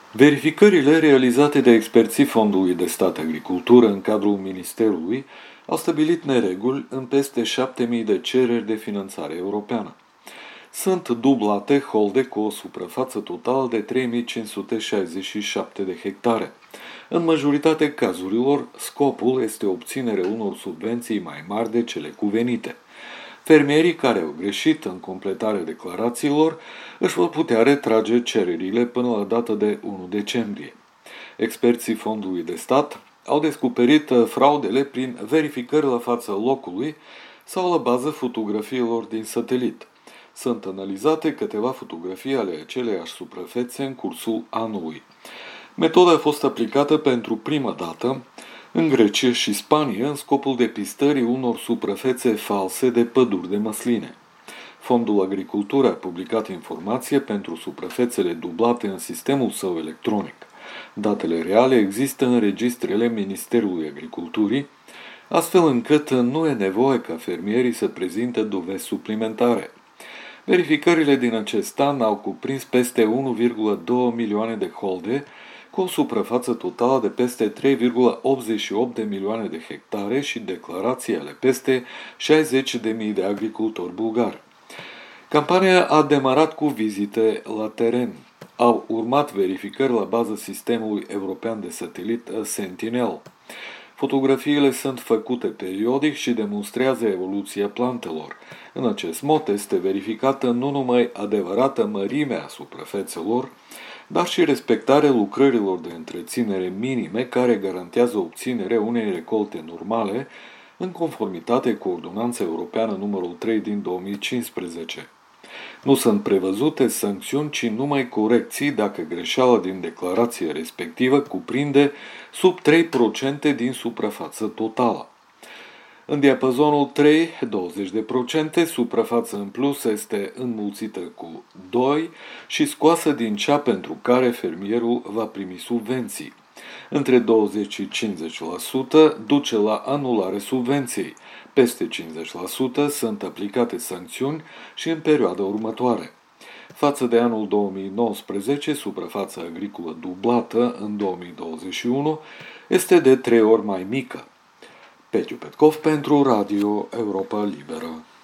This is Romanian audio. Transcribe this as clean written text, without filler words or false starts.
Verificările realizate de experții Fondului de Stat Agricultură în cadrul Ministerului au stabilit nereguli în peste 7.000 de cereri de finanțare europeană. Sunt dublate holde cu o suprafață totală de 3.567 de hectare. În majoritatea cazurilor, scopul este obținerea unor subvenții mai mari de cele cuvenite. Fermierii care au greșit în completarea declarațiilor își vor putea retrage cererile până la data de 1 decembrie. Experții Fondului de Stat au descoperit fraudele prin verificări la fața locului sau la bază fotografiilor din satelit. Sunt analizate câteva fotografii ale aceleiași suprafețe în cursul anului. Metoda a fost aplicată pentru prima dată în Grecia și Spania în scopul depistării unor suprafețe false de păduri de măsline. Fondul Agricultură a publicat informație pentru suprafețele dublate în sistemul său electronic. Datele reale există în registrele Ministerului Agriculturii, astfel încât nu e nevoie ca fermierii să prezinte dovezi suplimentare. Verificările din acest an au cuprins peste 1,2 milioane de holde, cu o suprafață totală de peste 3,88 de milioane de hectare și declarații ale peste 60.000 de agricultori bulgari. Campania a demarat cu vizite la teren. Au urmat verificări la baza sistemului european de satelit Sentinel. Fotografiile sunt făcute periodic și demonstrează evoluția plantelor. În acest mod este verificată nu numai adevărata mărime a suprafețelor, dar și respectarea lucrărilor de întreținere minime care garantează obținerea unei recolte normale în conformitate cu Ordonanța Europeană numărul 3 din 2015. Nu sunt prevăzute sancțiuni, ci numai corecții dacă greșeala din declarația respectivă cuprinde sub 3% din suprafață totală. În diapazonul 3-20%, suprafața în plus este înmulțită cu 2 și scoasă din cea pentru care fermierul va primi subvenții. Între 20 și 50% duce la anulare subvenției. Peste 50% sunt aplicate sancțiuni și în perioada următoare. Față de anul 2019, suprafața agricolă dublată în 2021 este de 3 ori mai mică. Petiu Petkov pentru Radio Europa Liberă.